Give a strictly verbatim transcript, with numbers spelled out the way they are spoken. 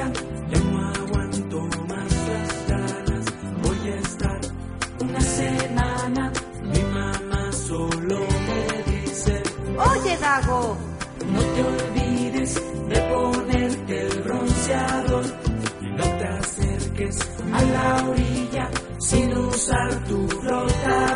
día, ya no aguanto más las ganas. Voy a estar una semana. Mi mamá solo me dice: Oye, Gago, no te olvides de ponerte el bronceador y no te acerques a la orilla sin usar tu flotador.